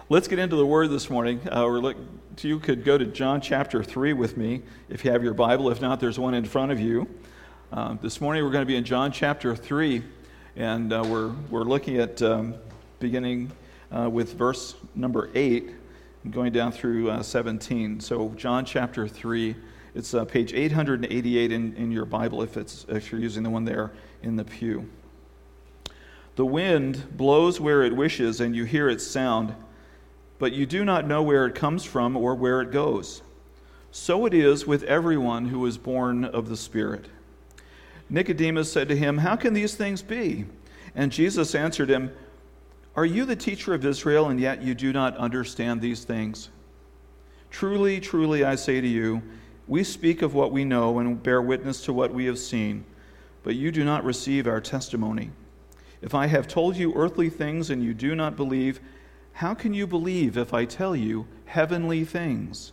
Let's get into the Word this morning. You could go to John chapter 3 with me if you have your Bible. If not, there's one in front of you. This morning we're going to be in John chapter 3, and we're looking at beginning with verse number 8 and going down through 17. So John chapter 3, it's page 888 in your Bible if you're using the one there in the pew. The wind blows where it wishes, and you hear its sound, but you do not know where it comes from or where it goes. So it is with everyone who is born of the Spirit. Nicodemus said to him, "How can these things be?" And Jesus answered him, "Are you the teacher of Israel, and yet you do not understand these things? Truly, truly, I say to you, we speak of what we know and bear witness to what we have seen, but you do not receive our testimony. If I have told you earthly things and you do not believe, how can you believe if I tell you heavenly things?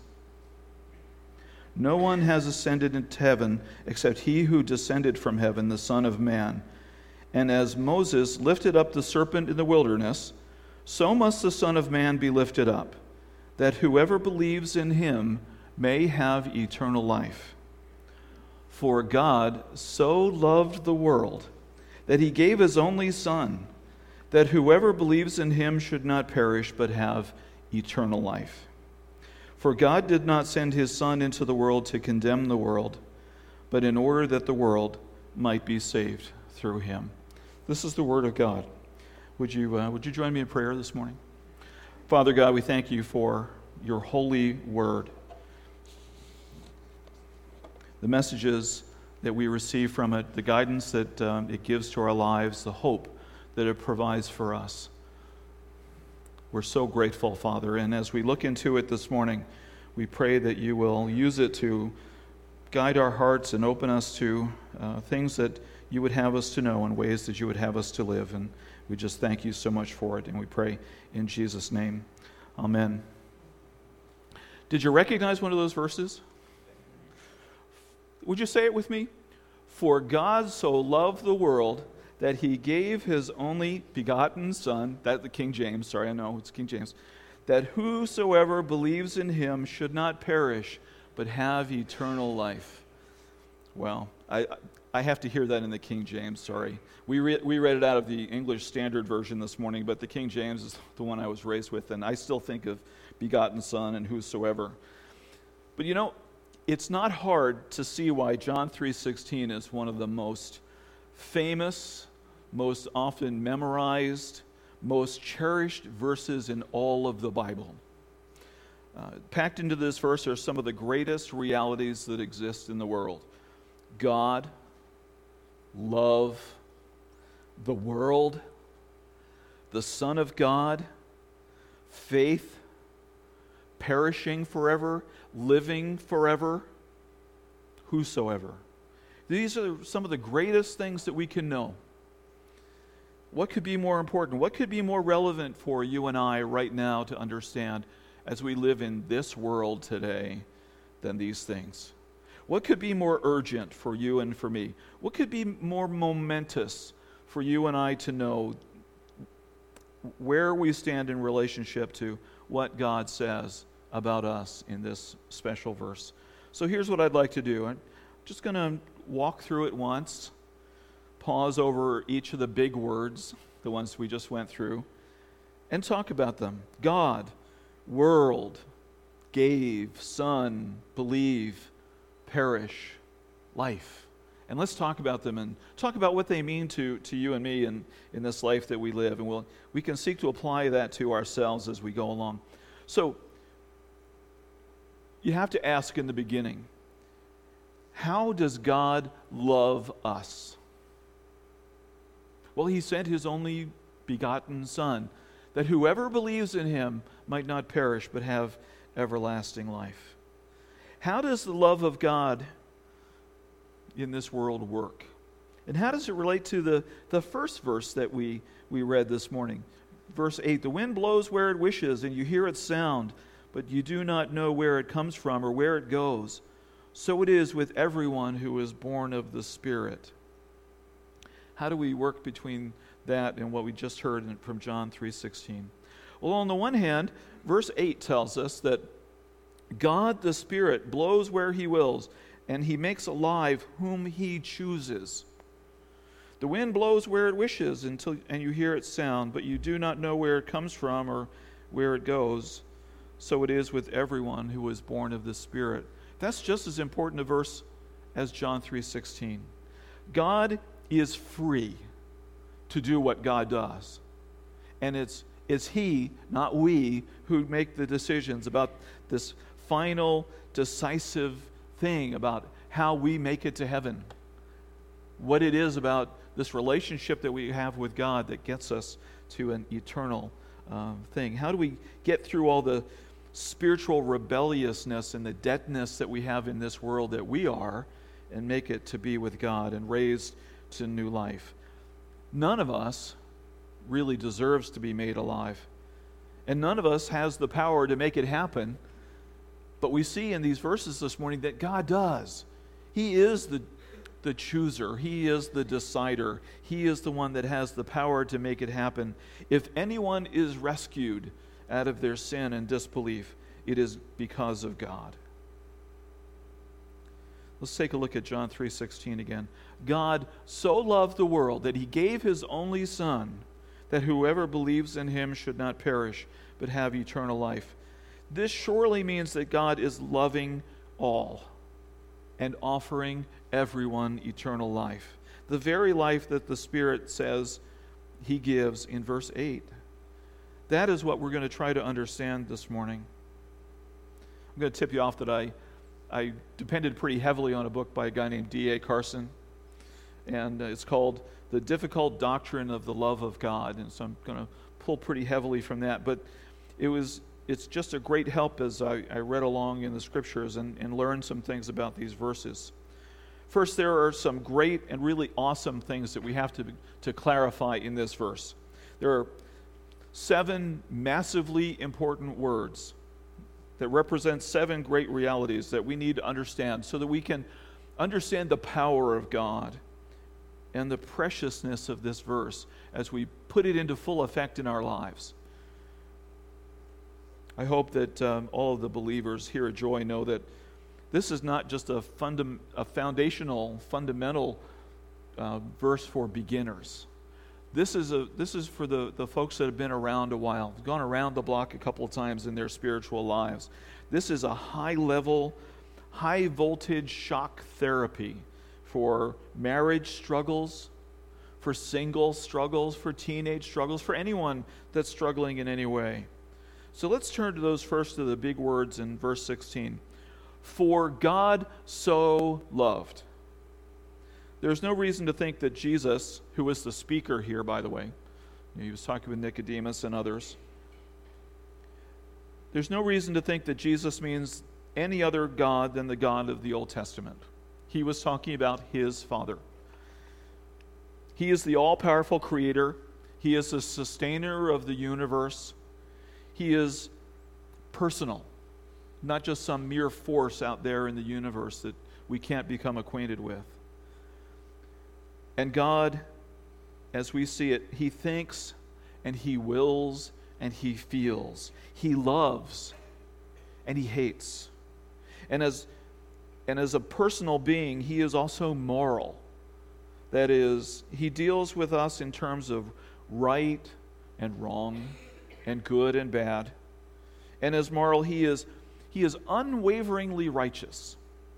No one has ascended into heaven except he who descended from heaven, the Son of Man. And as Moses lifted up the serpent in the wilderness, so must the Son of Man be lifted up, that whoever believes in him may have eternal life. For God so loved the world that he gave his only Son, that whoever believes in him should not perish but have eternal life. For God did not send his Son into the world to condemn the world, but in order that the world might be saved through him." This is the word of God. Would you join me in prayer this morning? Father God, we thank you for your holy word, the messages that we receive from it, the guidance that it gives to our lives, the hope that it provides for us. We're so grateful, Father, and as we look into it this morning, we pray that you will use it to guide our hearts and open us to things that you would have us to know and ways that you would have us to live, and we just thank you so much for it, and we pray in Jesus' name. Amen. Did you recognize one of those verses? Would you say it with me? For God so loved the world that he gave his only begotten Son, that the King James, sorry, I know it's King James, that whosoever believes in him should not perish, but have eternal life. Well, I have to hear that in the King James, sorry. We read it out of the English Standard Version this morning, but the King James is the one I was raised with, and I still think of begotten Son and whosoever. But you know, it's not hard to see why John 3:16 is one of the most famous, most often memorized, most cherished verses in all of the Bible. Packed into this verse are some of the greatest realities that exist in the world. God, love, the world, the Son of God, faith, perishing forever, living forever, whosoever. These are some of the greatest things that we can know. What could be more important? What could be more relevant for you and I right now to understand as we live in this world today than these things? What could be more urgent for you and for me? What could be more momentous for you and I to know where we stand in relationship to what God says about us in this special verse? So here's what I'd like to do. I'm just going to walk through it once, pause over each of the big words, the ones we just went through, and talk about them. God, world, gave, Son, believe, perish, life. And let's talk about them and talk about what they mean to you and me in this life that we live. And we can seek to apply that to ourselves as we go along. So, you have to ask in the beginning, how does God love us? Well, he sent his only begotten Son, that whoever believes in him might not perish but have everlasting life. How does the love of God in this world work? And how does it relate to the first verse that we read this morning? Verse 8, the wind blows where it wishes, and you hear its sound, but you do not know where it comes from or where it goes. So it is with everyone who is born of the Spirit. How do we work between that and what we just heard from John 3:16? Well, on the one hand, verse 8 tells us that God the Spirit blows where he wills, and he makes alive whom he chooses. The wind blows where it wishes and you hear its sound, but you do not know where it comes from or where it goes. So it is with everyone who is born of the Spirit. That's just as important a verse as John 3:16. God is free to do what God does. And it's he, not we, who make the decisions about this final, decisive thing about how we make it to heaven. What it is about this relationship that we have with God that gets us to an eternal thing. How do we get through all the spiritual rebelliousness and the deadness that we have in this world that we are and make it to be with God and raised to new life? None of us really deserves to be made alive. And none of us has the power to make it happen. But we see in these verses this morning that God does. He is the chooser. He is the decider. He is the one that has the power to make it happen. If anyone is rescued out of their sin and disbelief, it is because of God. Let's take a look at John 3:16 again. God so loved the world that he gave his only Son, that whoever believes in him should not perish, but have eternal life. This surely means that God is loving all and offering everyone eternal life. The very life that the Spirit says he gives in verse 8. That is what we're going to try to understand this morning. I'm going to tip you off that I depended pretty heavily on a book by a guy named D.A. Carson, and it's called The Difficult Doctrine of the Love of God, and so I'm going to pull pretty heavily from that, but it's just a great help as I read along in the Scriptures and learned some things about these verses. First, there are some great and really awesome things that we have to clarify in this verse. There are 7 massively important words that represent 7 great realities that we need to understand so that we can understand the power of God and the preciousness of this verse as we put it into full effect in our lives. I hope that all of the believers here at Joy know that this is not just a fundamental verse for beginners. This is for the folks that have been around a while, gone around the block a couple of times in their spiritual lives. This is a high-level, high-voltage shock therapy for marriage struggles, for single struggles, for teenage struggles, for anyone that's struggling in any way. So let's turn to those first of the big words in verse 16. For God so loved. There's no reason to think that Jesus, who was the speaker here, by the way, he was talking with Nicodemus and others. There's no reason to think that Jesus means any other God than the God of the Old Testament. He was talking about his Father. He is the all-powerful creator. He is the sustainer of the universe. He is personal, not just some mere force out there in the universe that we can't become acquainted with. And God, as we see it, he thinks and he wills and he feels. He loves and he hates. And as a personal being, he is also moral. That is, he deals with us in terms of right and wrong and good and bad. And as moral, he is unwaveringly righteous.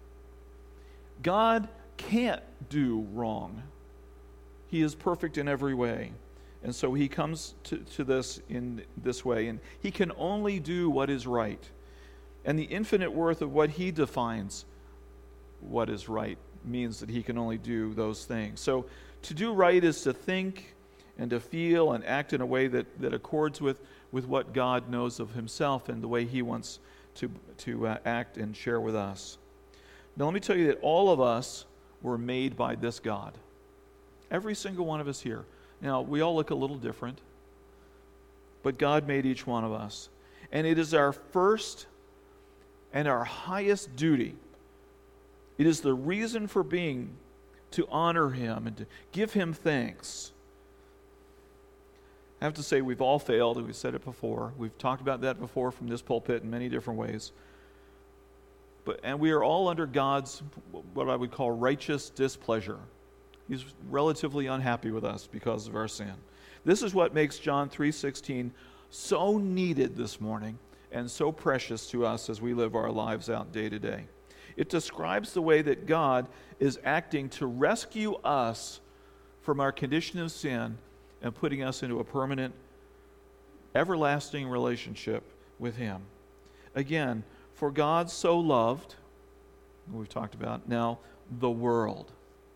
God can't do wrong. He is perfect in every way. And so he comes to this in this way. And he can only do what is right. And the infinite worth of what he defines what is right means that he can only do those things. So to do right is to think and to feel and act in a way that accords with what God knows of himself and the way he wants to act and share with us. Now let me tell you that all of us were made by this God. Every single one of us here. Now, we all look a little different, but God made each one of us. And it is our first and our highest duty. It is the reason for being to honor him and to give him thanks. I have to say we've all failed. We've said it before. We've talked about that before from this pulpit in many different ways. And we are all under God's, what I would call, righteous displeasure. He's relatively unhappy with us because of our sin. This is what makes John 3:16 so needed this morning and so precious to us as we live our lives out day to day. It describes the way that God is acting to rescue us from our condition of sin and putting us into a permanent, everlasting relationship with Him. Again, for God so loved, we've talked about now, the world.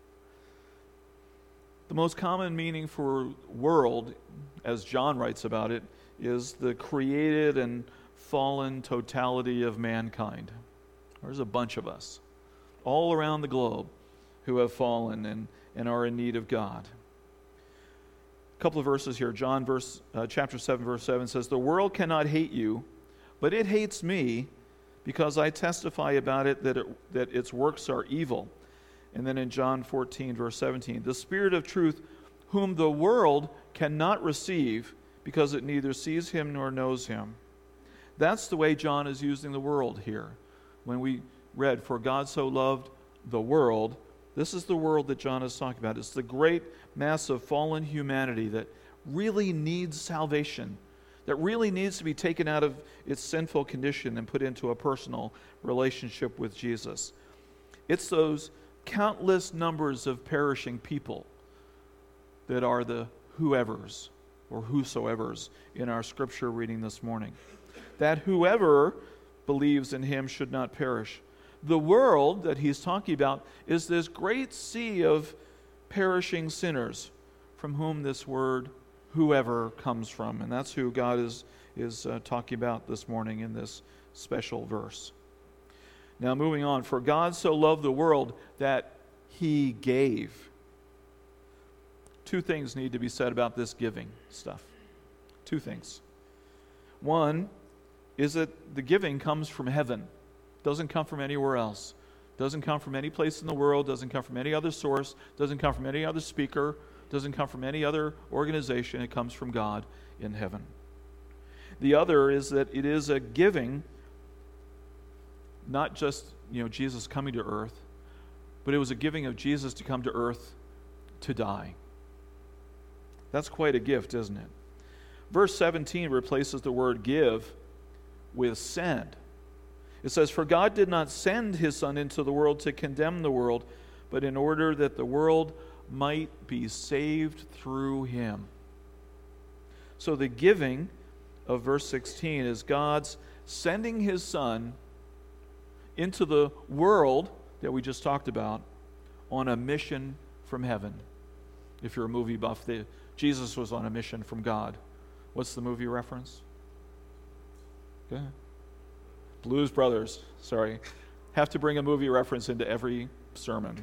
The most common meaning for world, as John writes about it, is the created and fallen totality of mankind. There's a bunch of us all around the globe who have fallen and are in need of God. A couple of verses here. John chapter 7, verse 7 says, "The world cannot hate you, but it hates me because I testify about it that its works are evil." And then in John 14, verse 17, "The Spirit of truth, whom the world cannot receive because it neither sees him nor knows him." That's the way John is using the world here. When we read, "For God so loved the world," this is the world that John is talking about. It's the great mass of fallen humanity that really needs salvation, that really needs to be taken out of its sinful condition and put into a personal relationship with Jesus. It's those countless numbers of perishing people that are the whoever's or whosoever's in our scripture reading this morning. That whoever believes in him should not perish. The world that he's talking about is this great sea of perishing sinners from whom this word whoever comes from. And that's who God is talking about this morning in this special verse. Now moving on. "For God so loved the world that he gave." Two things need to be said about this giving stuff. Two things. One is that the giving comes from heaven. It doesn't come from anywhere else. It doesn't come from any place in the world. It doesn't come from any other source. It doesn't come from any other speaker. It doesn't come from any other organization. It comes from God in heaven. The other is that it is a giving, not just Jesus coming to earth, but it was a giving of Jesus to come to earth to die. That's quite a gift, isn't it? Verse 17 replaces the word give with send. It says, "For God did not send his Son into the world to condemn the world, but in order that the world might be saved through him." So the giving of verse 16 is God's sending his Son into the world that we just talked about on a mission from heaven. If you're a movie buff, Jesus was on a mission from God. What's the movie reference? Go ahead. Blues Brothers. Sorry. Have to bring a movie reference into every sermon.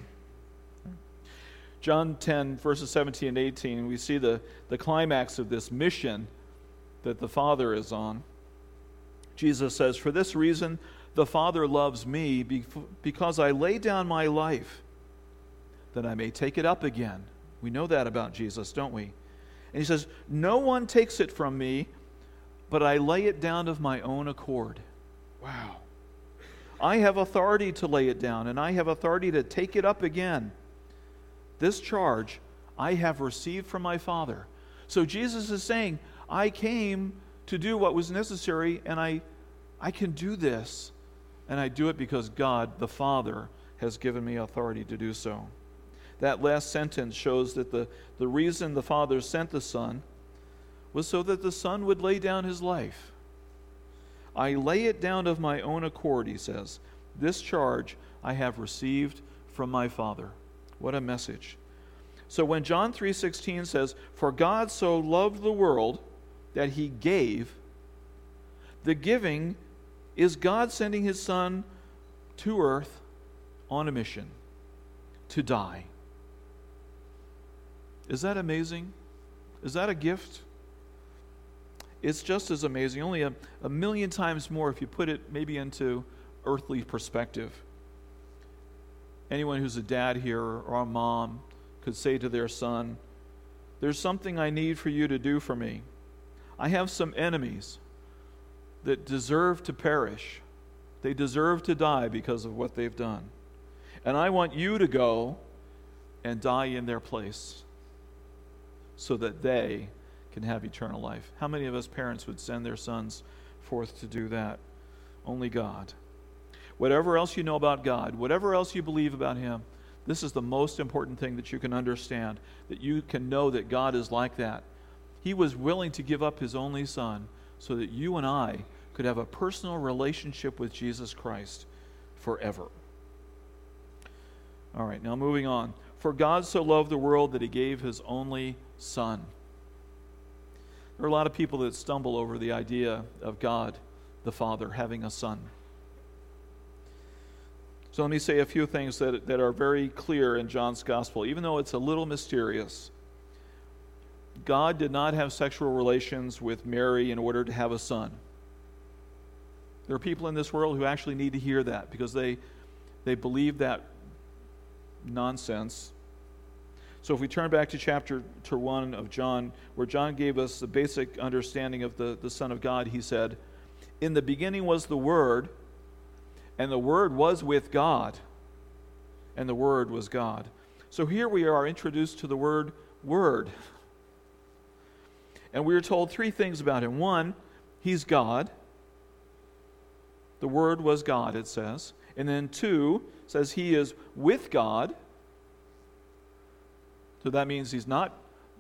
John 10, verses 17 and 18, we see the climax of this mission that the Father is on. Jesus says, "For this reason the Father loves me, because I lay down my life, that I may take it up again." We know that about Jesus, don't we? And he says, "No one takes it from me, but I lay it down of my own accord." Wow. I have authority to lay it down, and I have authority to take it up again. This charge I have received from my Father. So Jesus is saying, I came to do what was necessary, and I can do this. And I do it because God, the Father, has given me authority to do so. That last sentence shows that the reason the Father sent the Son was so that the Son would lay down his life. I lay it down of my own accord, he says. This charge I have received from my Father. What a message. So when John 3:16 says, "For God so loved the world that he gave," the giving is God sending his Son to earth on a mission to die. Is that amazing? Is that a gift? It's just as amazing, only a million times more if you put it maybe into earthly perspective. Anyone who's a dad here or a mom could say to their son, there's something I need for you to do for me. I have some enemies that deserve to perish. They deserve to die because of what they've done. And I want you to go and die in their place so that they can have eternal life. How many of us parents would send their sons forth to do that? Only God. Whatever else you know about God, whatever else you believe about Him, this is the most important thing that you can understand, that you can know that God is like that. He was willing to give up His only Son so that you and I could have a personal relationship with Jesus Christ forever. All right, now moving on. For God so loved the world that He gave His only Son. There are a lot of people that stumble over the idea of God, the Father, having a Son. So let me say a few things that are very clear in John's Gospel, even though it's a little mysterious. God did not have sexual relations with Mary in order to have a son. There are people in this world who actually need to hear that because they believe that nonsense. So if we turn back to chapter 1 of John, where John gave us the basic understanding of the Son of God, he said, "In the beginning was the Word, and the Word was with God, and the Word was God." So here we are introduced to the word Word. And we are told three things about Him. One, He's God. The Word was God, it says. And then two, it says He is with God. So that means He's not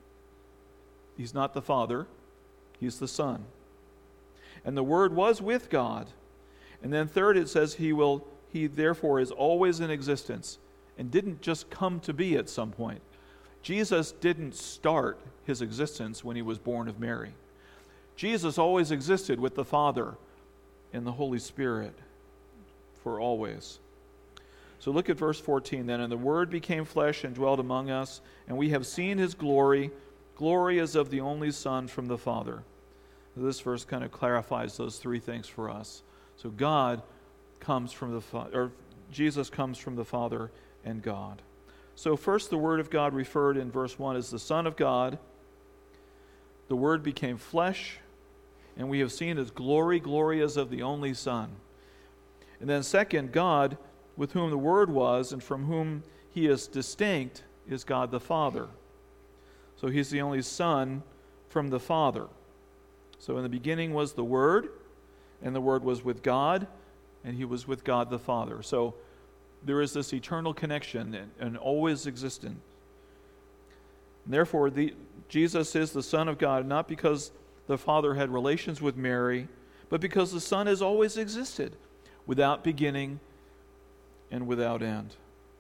the Father, He's the Son. And the Word was with God. And then third, it says He therefore is always in existence and didn't just come to be at some point. Jesus didn't start His existence when He was born of Mary. Jesus always existed with the Father and the Holy Spirit for always. So look at verse 14 then. "And the Word became flesh and dwelt among us, and we have seen His glory. Glory as of the only Son from the Father." This verse kind of clarifies those three things for us. So God comes from the Father, or Jesus comes from the Father and God. So first, the Word of God referred in verse 1 as the Son of God. The Word became flesh, and we have seen His glory. Glory as of the only Son. And then second, God, with whom the Word was and from whom He is distinct, is God the Father. So He's the only Son from the Father. So in the beginning was the Word, and the Word was with God, and He was with God the Father. So there is this eternal connection and always existent. And therefore, Jesus is the Son of God, not because the Father had relations with Mary, but because the Son has always existed, without beginning and without end.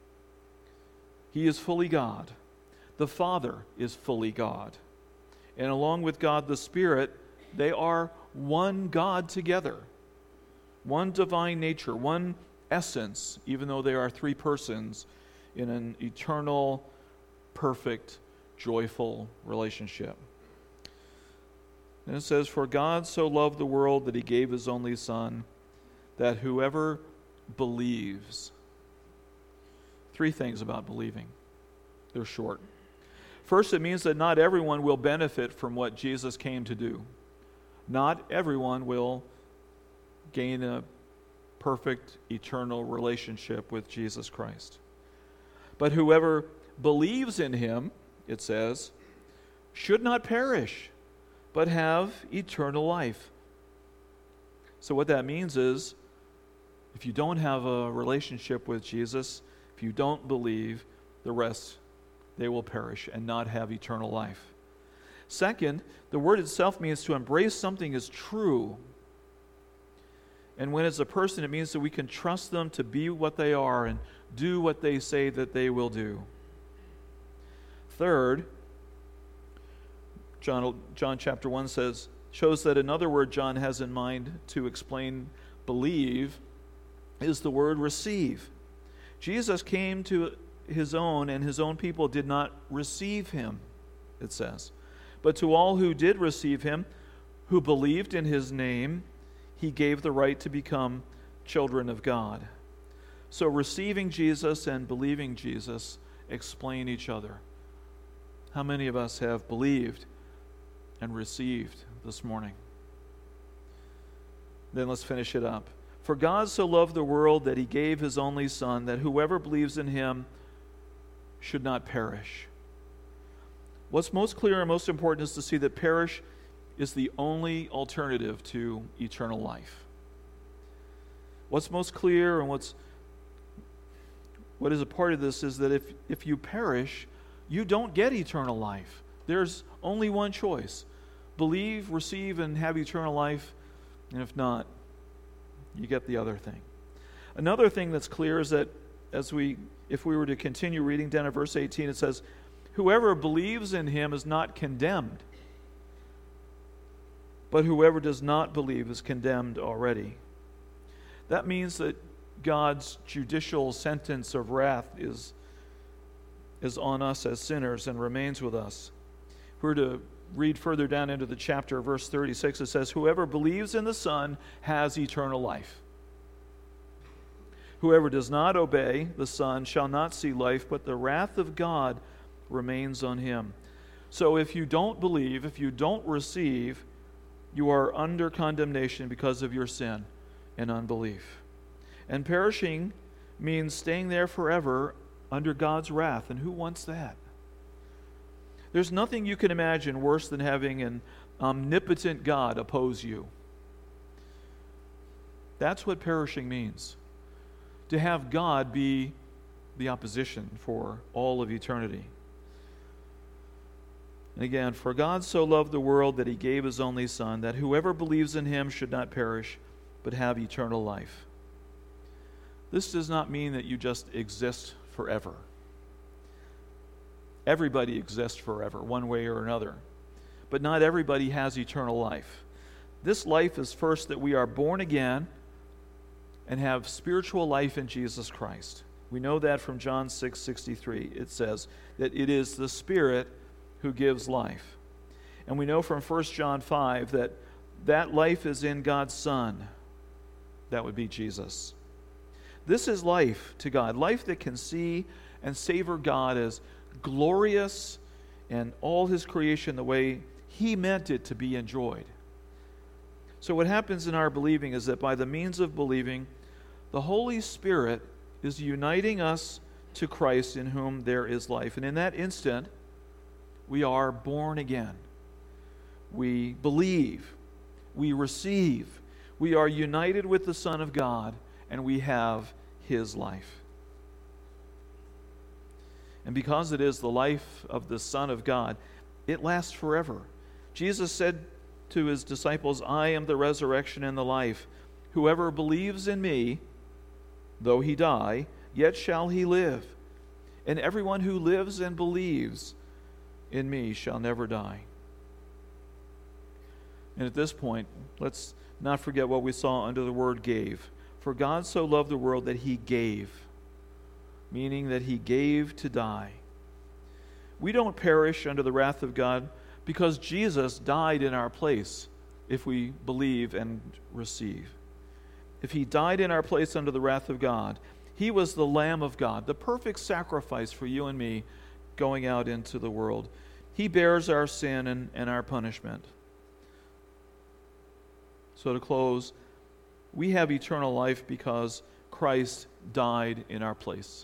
He is fully God. The Father is fully God. And along with God the Spirit, they are one God together. One divine nature, one essence, even though they are three persons in an eternal, perfect, joyful relationship. And it says, "For God so loved the world that He gave His only Son, that whoever believes." Three things about believing. They're short. First, it means that not everyone will benefit from what Jesus came to do. Not everyone will gain a perfect, eternal relationship with Jesus Christ. But whoever believes in Him, it says, should not perish, but have eternal life. So what that means is, if you don't have a relationship with Jesus, if you don't believe, the rest, they will perish and not have eternal life. Second, the word itself means to embrace something as true. And when it's a person, it means that we can trust them to be what they are and do what they say that they will do. Third, John chapter 1 shows that another word John has in mind to explain believe is the word receive. Jesus came to His own, and His own people did not receive Him, it says. But to all who did receive Him, who believed in His name, He gave the right to become children of God. So receiving Jesus and believing Jesus explain each other. How many of us have believed and received this morning? Then let's finish it up. For God so loved the world that he gave his only Son, that whoever believes in him should not perish. What's most clear and most important is to see that perish is the only alternative to eternal life. What's most clear and what is a part of this is that if you perish, you don't get eternal life. There's only one choice. Believe, receive, and have eternal life, and if not, you get the other thing. Another thing that's clear is that if we were to continue reading down at verse 18, it says, whoever believes in him is not condemned, but whoever does not believe is condemned already. That means that God's judicial sentence of wrath is on us as sinners and remains with us. If we were to read further down into the chapter, verse 36, it says, whoever believes in the Son has eternal life. Whoever does not obey the Son shall not see life, but the wrath of God remains on him. So if you don't believe, if you don't receive, you are under condemnation because of your sin and unbelief. And perishing means staying there forever under God's wrath. And who wants that? There's nothing you can imagine worse than having an omnipotent God oppose you. That's what perishing means. To have God be the opposition for all of eternity. And again, for God so loved the world that he gave his only Son, that whoever believes in him should not perish, but have eternal life. This does not mean that you just exist forever. Everybody exists forever, one way or another. But not everybody has eternal life. This life is first that we are born again and have spiritual life in Jesus Christ. We know that from John 6:63. It says that it is the Spirit who gives life. And we know from 1 John 5 that life is in God's Son. That would be Jesus. This is life to God, life that can see and savor God as glorious and all his creation the way he meant it to be enjoyed. So what happens in our believing is that by the means of believing, the Holy Spirit is uniting us to Christ in whom there is life. And in that instant, we are born again. We believe. We receive. We are united with the Son of God, and we have his life. And because it is the life of the Son of God, it lasts forever. Jesus said to his disciples, I am the resurrection and the life. Whoever believes in me, though he die, yet shall he live. And everyone who lives and believes in me shall never die. And at this point, let's not forget what we saw under the word gave. For God so loved the world that he gave, meaning that he gave to die. We don't perish under the wrath of God because Jesus died in our place if we believe and receive. If he died in our place under the wrath of God, he was the Lamb of God, the perfect sacrifice for you and me going out into the world. He bears our sin and our punishment. So to close, we have eternal life because Christ died in our place.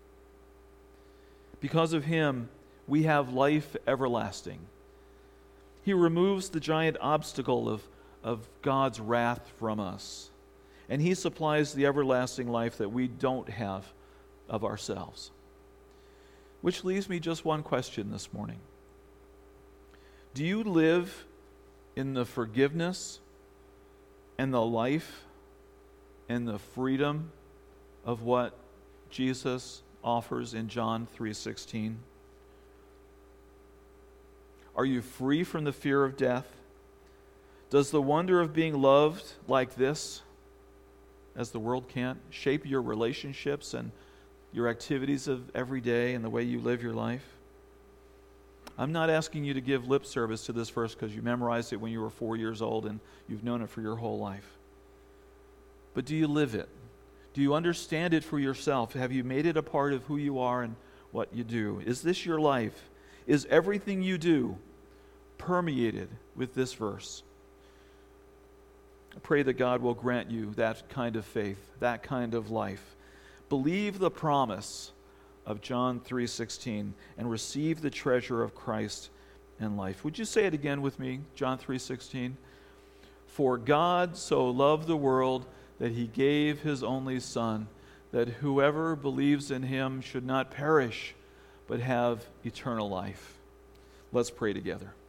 Because of him, we have life everlasting. He removes the giant obstacle of God's wrath from us. And he supplies the everlasting life that we don't have of ourselves. Which leaves me just one question this morning. Do you live in the forgiveness and the life and the freedom of what Jesus offers in John 3:16? Are you free from the fear of death? Does the wonder of being loved like this, as the world can't, shape your relationships and your activities of every day and the way you live your life? I'm not asking you to give lip service to this verse because you memorized it when you were 4 years old and you've known it for your whole life. But do you live it? Do you understand it for yourself? Have you made it a part of who you are and what you do? Is this your life? Is everything you do permeated with this verse? I pray that God will grant you that kind of faith, that kind of life. Believe the promise of John 3:16 and receive the treasure of Christ in life. Would you say it again with me? John 3:16. For God so loved the world that he gave his only Son, that whoever believes in him should not perish, but have eternal life. Let's pray together.